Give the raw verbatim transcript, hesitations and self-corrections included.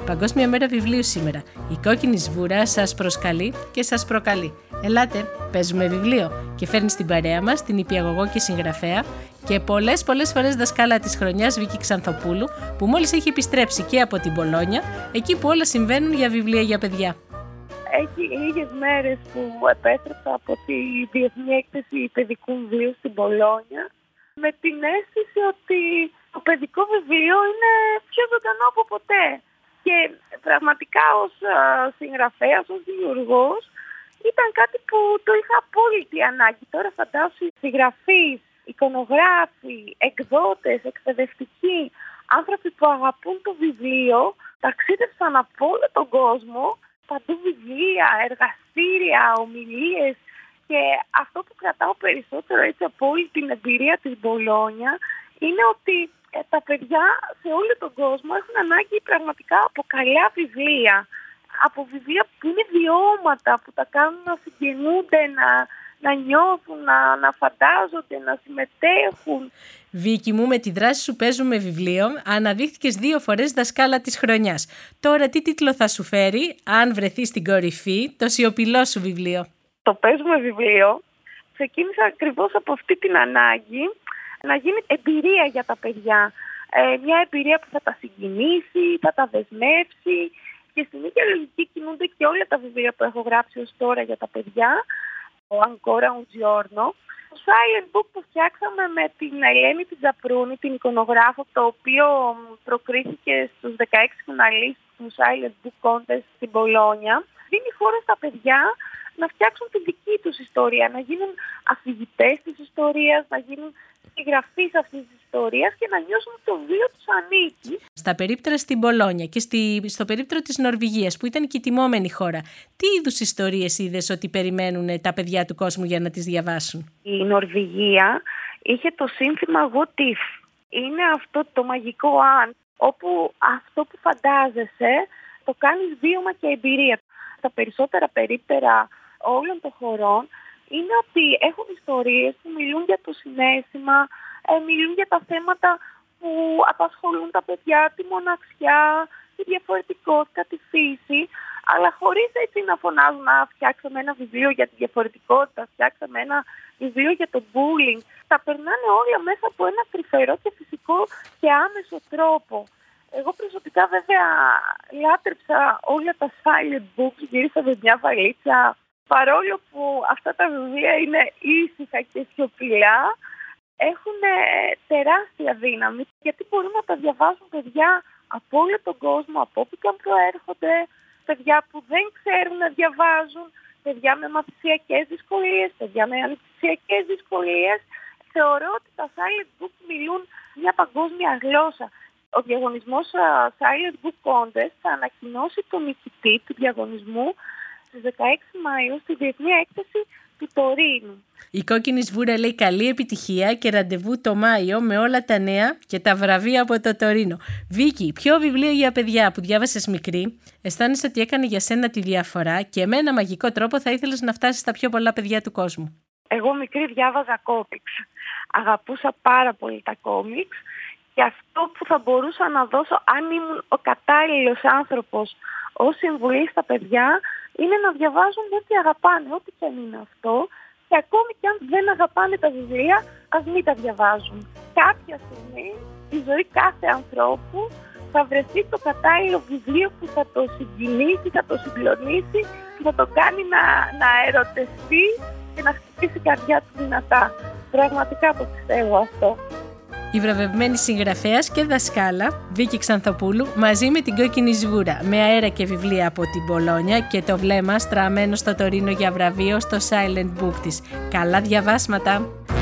Παγκόσμια Μέρα Βιβλίου σήμερα. Η κόκκινη σβούρα σας προσκαλεί και σας προκαλεί. Ελάτε, παίζουμε βιβλίο και φέρνει στην παρέα μας την νηπιαγωγό και συγγραφέα και πολλές πολλές φορές δασκάλα της χρονιάς Βίκη Ξανθοπούλου, που μόλις έχει επιστρέψει και από την Μπολόνια, εκεί που όλα συμβαίνουν για βιβλία για παιδιά. Έχει λίγες μέρες που επέστρεψα από τη Διεθνή Έκθεση Παιδικού Βιβλίου στην Μπολόνια, με την αίσθηση ότι το παιδικό βιβλίο είναι πιο ζωντανό από ποτέ. Και πραγματικά ως συγγραφέας, ως δημιουργός, ήταν κάτι που το είχα απόλυτη ανάγκη. Τώρα φαντάσου συγγραφείς, εικονογράφοι, εκδότες, εκπαιδευτικοί, άνθρωποι που αγαπούν το βιβλίο, ταξίδευσαν από όλο τον κόσμο, παντού βιβλία, εργαστήρια, ομιλίες, και αυτό που κρατάω περισσότερο έτσι από όλη την εμπειρία της Μπολόνια είναι ότι ε, τα παιδιά σε όλο τον κόσμο έχουν ανάγκη πραγματικά από καλά βιβλία. Από βιβλία που είναι βιώματα, που τα κάνουν να συγγενούνται, να, να νιώθουν, να, να φαντάζονται, να συμμετέχουν. Βίκη μου, με τη δράση σου παίζουμε βιβλίο, αναδείχθηκες δύο φορές δασκάλα της χρονιάς. Τώρα τι τίτλο θα σου φέρει, αν βρεθείς στην κορυφή, το σιωπηλό σου βιβλίο? Το παίζουμε βιβλίο ξεκίνησα ακριβώς από αυτή την ανάγκη να γίνει εμπειρία για τα παιδιά. Ε, μια εμπειρία που θα τα συγκινήσει, θα τα δεσμεύσει, και στην ίδια λογική κινούνται και όλα τα βιβλία που έχω γράψει ως τώρα για τα παιδιά. Ο Ancora un giorno. Το Silent Book που φτιάξαμε με την Ελένη την Τζαπρούνη, την εικονογράφο, το οποίο προκρίθηκε στους δεκαέξι φιναλίστες του Silent Book Contest στην Μπολόνια, δίνει χώρο στα παιδιά να φτιάξουν τη δική τους ιστορία, να γίνουν αφηγητές της ιστορίας, να γίνουν συγγραφείς αυτής της ιστορίας και να νιώσουν ότι το βιβλίο τους ανήκει. Στα περίπτερα στην Μπολόνια και στη, στο περίπτερο της Νορβηγίας, που ήταν και η τιμόμενη χώρα, τι είδους ιστορίες είδες ότι περιμένουν τα παιδιά του κόσμου για να τις διαβάσουν? Η Νορβηγία είχε το σύνθημα What if. Είναι αυτό το μαγικό αν, όπου αυτό που φαντάζεσαι το κάνεις βίωμα και εμπειρία. Τα περισσότερα περίπτερα όλων των χωρών είναι ότι έχουν ιστορίες που μιλούν για το συναίσθημα, ε, μιλούν για τα θέματα που απασχολούν τα παιδιά, τη μοναξιά, τη διαφορετικότητα, τη φύση, αλλά χωρίς έτσι να φωνάζουν να φτιάξαμε ένα βιβλίο για τη διαφορετικότητα, φτιάξαμε ένα βιβλίο για το bullying. Τα περνάνε όλα μέσα από ένα τρυφερό και φυσικό και άμεσο τρόπο. Εγώ προσωπικά βέβαια λάτρεψα όλα τα silent books, γύρισα με μια βαλίτσα. Παρόλο που αυτά τα βιβλία είναι ήσυχα και σιωπηλά, έχουν τεράστια δύναμη, γιατί μπορούν να τα διαβάζουν παιδιά από όλο τον κόσμο, από όπου και αν προέρχονται, παιδιά που δεν ξέρουν να διαβάζουν, παιδιά με μαθησιακές δυσκολίες, παιδιά με ανεπτυξιακές δυσκολίες. Θεωρώ ότι τα silent books μιλούν μια παγκόσμια γλώσσα. Ο διαγωνισμός Silent Book Contest θα ανακοινώσει τον νικητή του διαγωνισμού στις δεκαέξι Μαΐου στη Διεθνή Έκθεση του Τωρίνου. Η κόκκινη σβούρα λέει καλή επιτυχία και ραντεβού το Μάιο με όλα τα νέα και τα βραβεία από το Τωρίνο. Βίκη, ποιο βιβλίο για παιδιά που διάβασες μικρή αισθάνεσαι ότι έκανε για σένα τη διαφορά και με ένα μαγικό τρόπο θα ήθελες να φτάσεις στα πιο πολλά παιδιά του κόσμου? Εγώ μικρή διάβαζα κόμιξ. Αγαπούσα πάρα πολύ τα κόμιξ. Και αυτό που θα μπορούσα να δώσω, αν ήμουν ο κατάλληλος άνθρωπος ως συμβουλή στα παιδιά, είναι να διαβάζουν ό,τι αγαπάνε, ό,τι και αν είναι αυτό. Και ακόμη και αν δεν αγαπάνε τα βιβλία, ας μην τα διαβάζουν. Κάποια στιγμή, στη ζωή κάθε ανθρώπου, θα βρεθεί το κατάλληλο βιβλίο που θα το συγκινήσει, θα το συγκλονίσει, που θα το κάνει να, να ερωτευτεί και να χτυπήσει η καρδιά του δυνατά. Πραγματικά το πιστεύω αυτό. Η βραβευμένη συγγραφέας και δασκάλα Βίκη Ξανθοπούλου μαζί με την κόκκινη σβούρα, με αέρα και βιβλία από την Μπολόνια και το βλέμμα στραμμένο στο Τωρίνο για βραβείο στο Silent Book της. Καλά διαβάσματα!